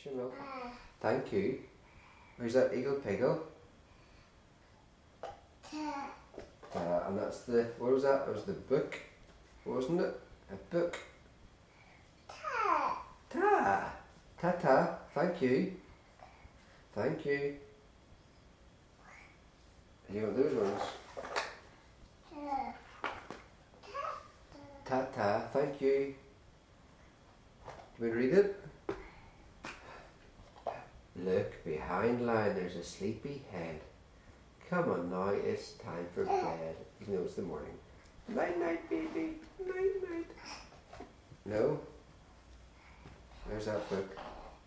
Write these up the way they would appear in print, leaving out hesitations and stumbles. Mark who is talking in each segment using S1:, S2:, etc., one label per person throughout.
S1: your milk. Thank you. Where's that eagle piggle? And that's the, what was that? It was the book, wasn't it? A book. Ta. Ta-ta. Thank you. Thank you. You want those ones? Ta-ta. Thank you. Can we read it? Look, behind line there's a sleepy head. Come on now, it's time for bed. You know it's the morning. Night night, baby. Night night. No? There's that book.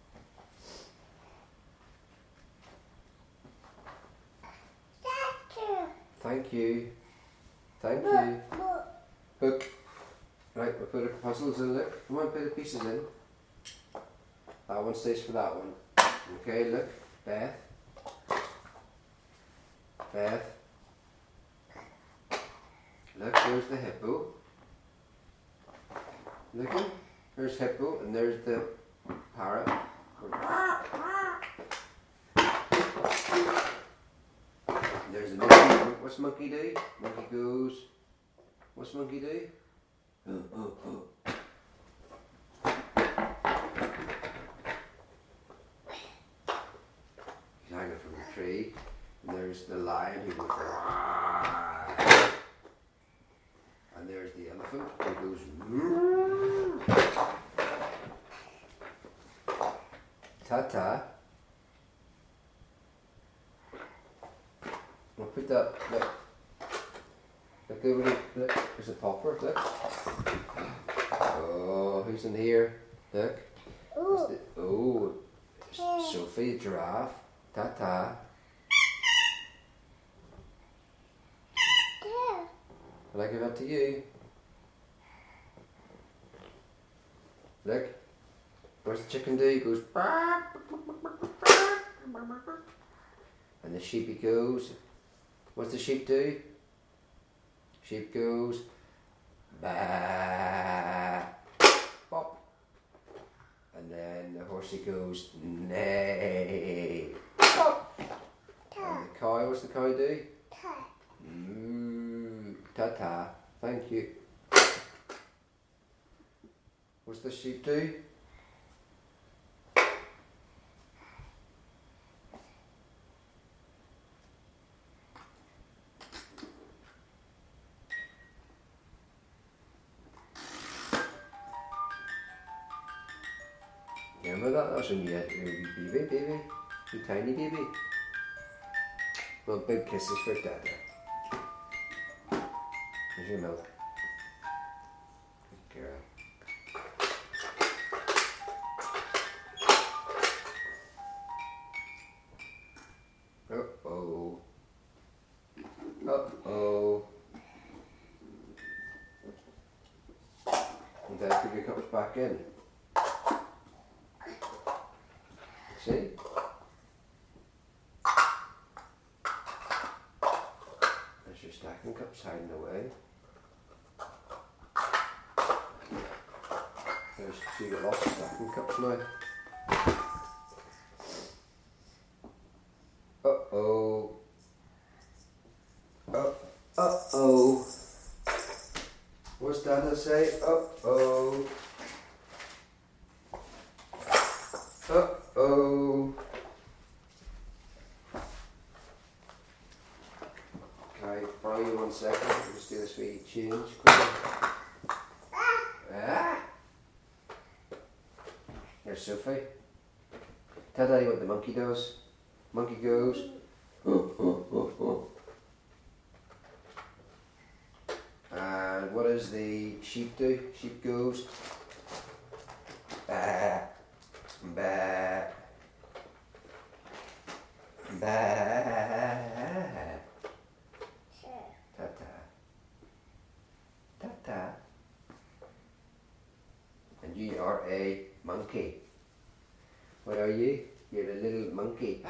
S1: Thank you. Thank you. Book. Right, we'll put the puzzles in. Look, come on, put the pieces in. That one stays for that one. Okay, look. Beth. Beth. Look, there's the hippo. Look, there's hippo and there's the parrot. There's the monkey. What's monkey do? Monkey goes. What's monkey do? Oh, oh, oh. He's hanging from the tree. And there's the lion who goes. Rawr. And there's the elephant who goes. Rawr. Ta-ta. We'll put that, look. Look over there, look, there's a popper, look. Oh, who's in here? Look. Oh, Sophie, the giraffe. Ta-ta. Will I give that to you? Look. What's the chicken do? He goes. And the sheepy goes. What's the sheep do? Sheep goes. Bah. Bop. And then the horsey goes. Neigh. Bop. And the cow, what's the cow do? Moo. Ta-ta. Thank you. What's the sheep do? Remember that? That's when you had your wee baby. You tiny baby. Well, big kisses for Dada. Here's your milk. Good girl. Uh-oh. Uh-oh. And Dad, put your cups back in. See? There's your stacking cups hiding away. There's two lots of stacking cups now. Uh-oh. Uh-oh. What's Dada say? Uh-oh. Uh-oh. Can I borrow you 1 second? I'll just do this wee change quickly. Ah! There's Sophie. Tell Daddy what the monkey does. Monkey goes. Oh, oh, oh, oh. And what does the sheep do? Sheep goes. Bah. Bah. Bah. Ta-ta. Ta-ta. And you are a monkey. What are you? You're a little monkey.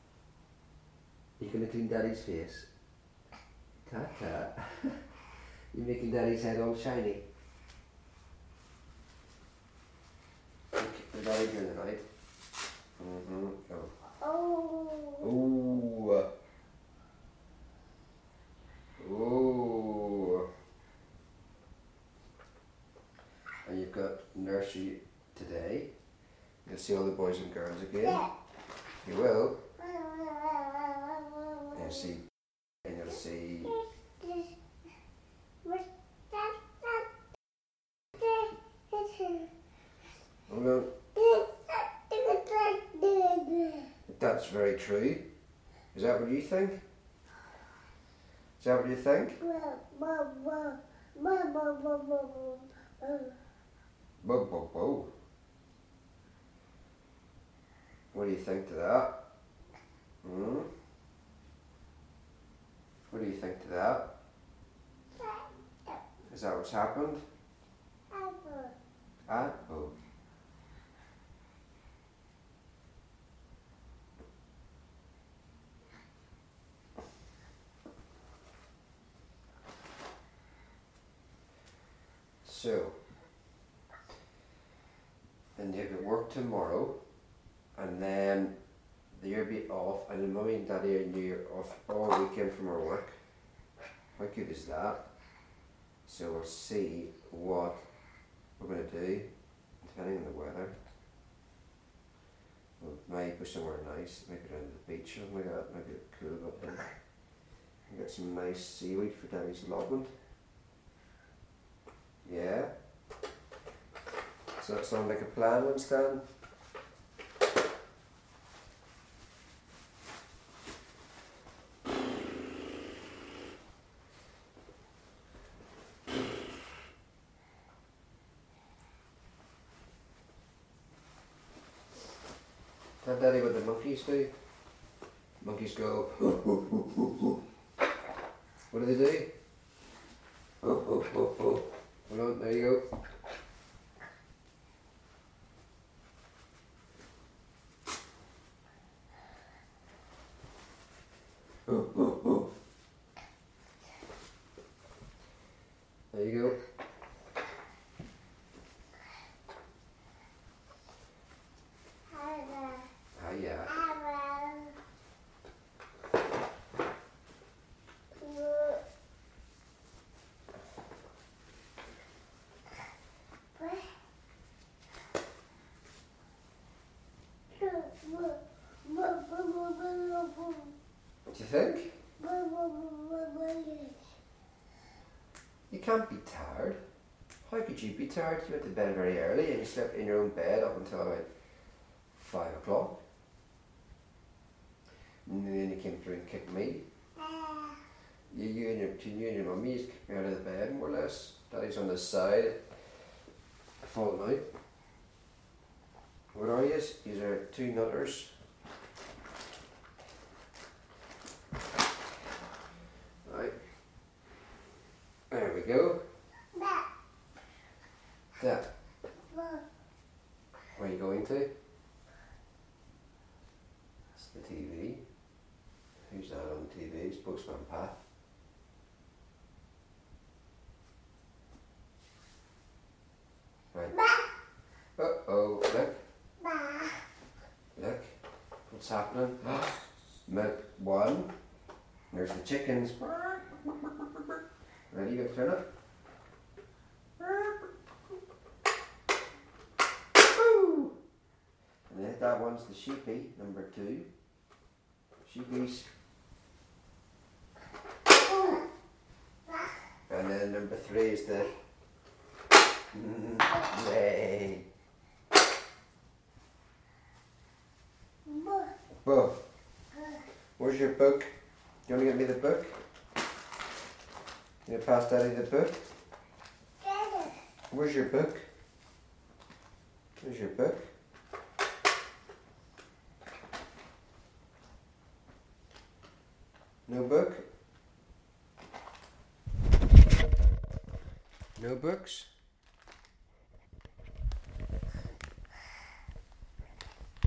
S1: You gonna clean Daddy's face? Ta-ta. You making Daddy's head all shiny? The Daddy during the night. Ooh. Ooh. And you've got nursery today. You'll see all the boys and girls again. You will. And you'll see. And you'll see. Hold on. That's very true. Is that what you think? Is that what you think? Whoa. What do you think to that? What do you think to that? Is that what's happened? Apple. So, and you have work tomorrow, and then you'll be off, and then Mummy and Daddy and you are off all weekend from our work. How good is that? So we'll see what we're going to do, depending on the weather. We might go somewhere nice, maybe down to the beach or something like that, maybe cool up there. And get some nice seaweed for Daddy's loving. Yeah? Does that sound like a plan, Winston? Tell Daddy what the monkeys do. Monkeys go. What do they do? Hold on, there you go. There you go. Hiya. What do you think? You can't be tired. How could you be tired? You went to bed very early and you slept in your own bed up until about 5 o'clock. And then you came through and kicked me. You and your mummy kicked me out of the bed more or less. Daddy's on the side, falling out. What are you? These are two nutters. Right. There we go. Dad. Where are you going to? It's the TV. Who's that on the TV? It's Postman Pat. Right. Uh-oh, look. Look. What's happening? Milk one. There's the chickens. Ready, you gonna turn it? And then that one's the sheepy, number 2. Sheepies. And then number 3 is the Yay. Bo. Where's your book? You want to get me the book? You gonna pass Daddy the book? Where's your book? Where's your book? No book? No books?